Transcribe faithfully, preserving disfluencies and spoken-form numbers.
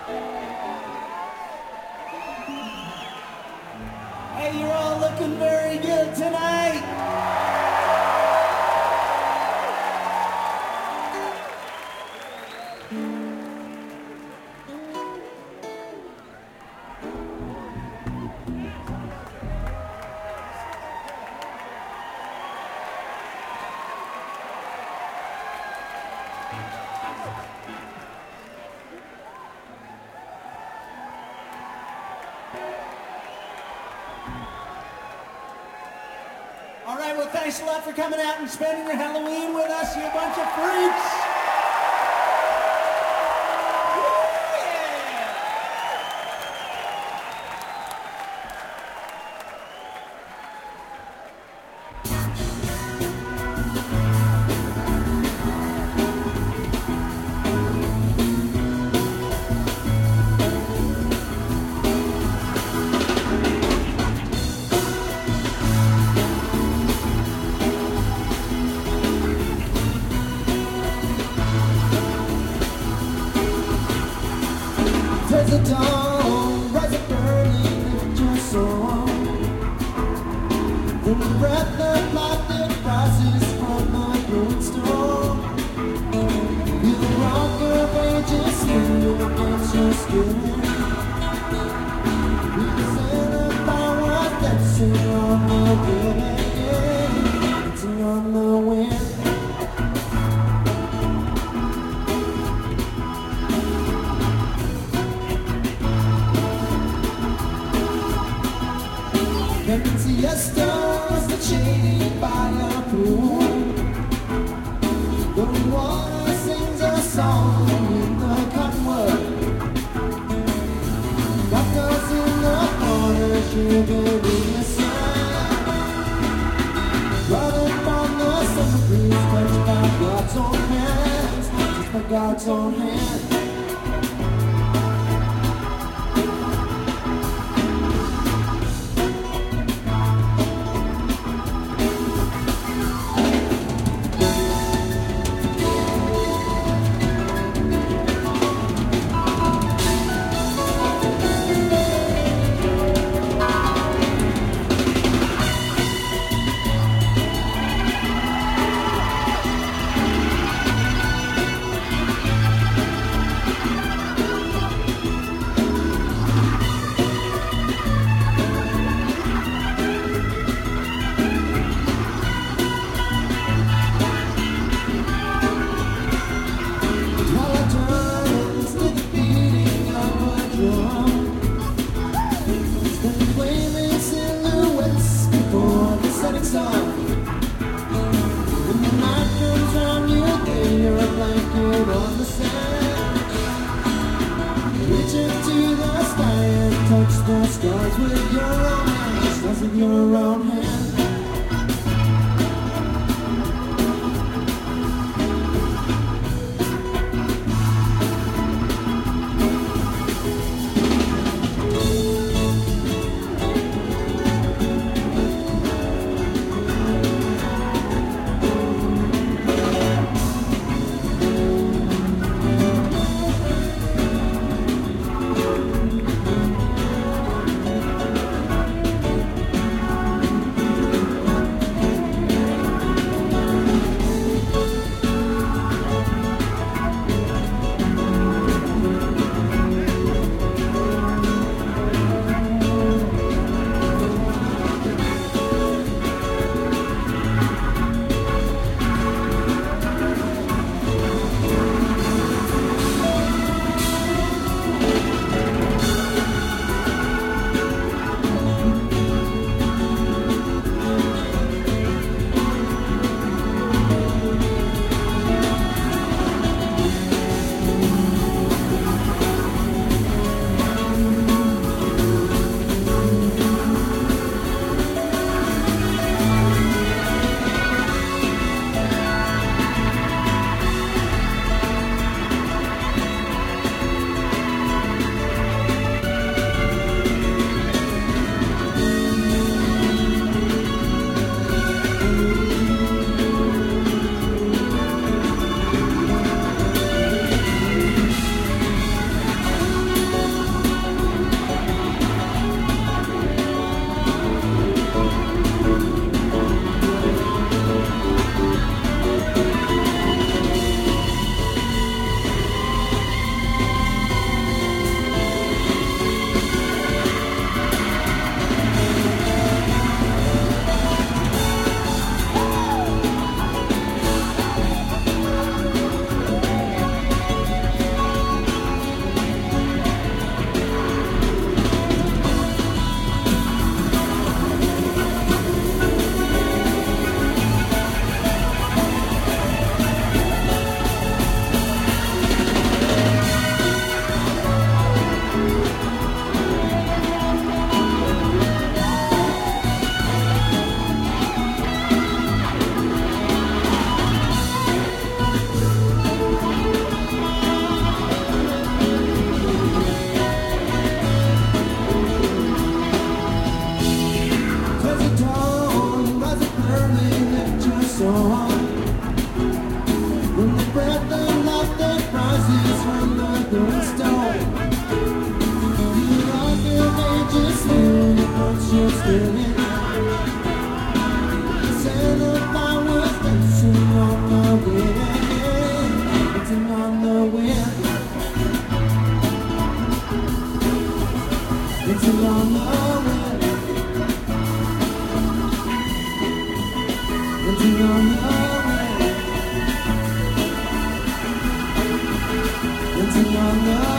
Hey, you're all looking very good tonight. All right, well, thanks a lot for coming out and spending your Halloween with us, you bunch of freaks. There's a dawn, rise up early, lift your soul. From the breath of life that rises from the brewing storm. Feel the rock of ages swinging against your skin. We can send a power dancing on the wind, dancing on the wind. Lemon siestas that shaded by a pool. The water sings a song in the cottonwood. Doctors in the corner shivering in the sun. Running from the summer breeze, touched by God's own hands, touched by God's own hands. Touch the stars with your own hands, stars with your own hands. greenstone. You rock your major swing, but you're still in. Santa Claus was dancing on the wind, dancing on the wind, dancing on the wind, dancing on the wind, dancing on the wind.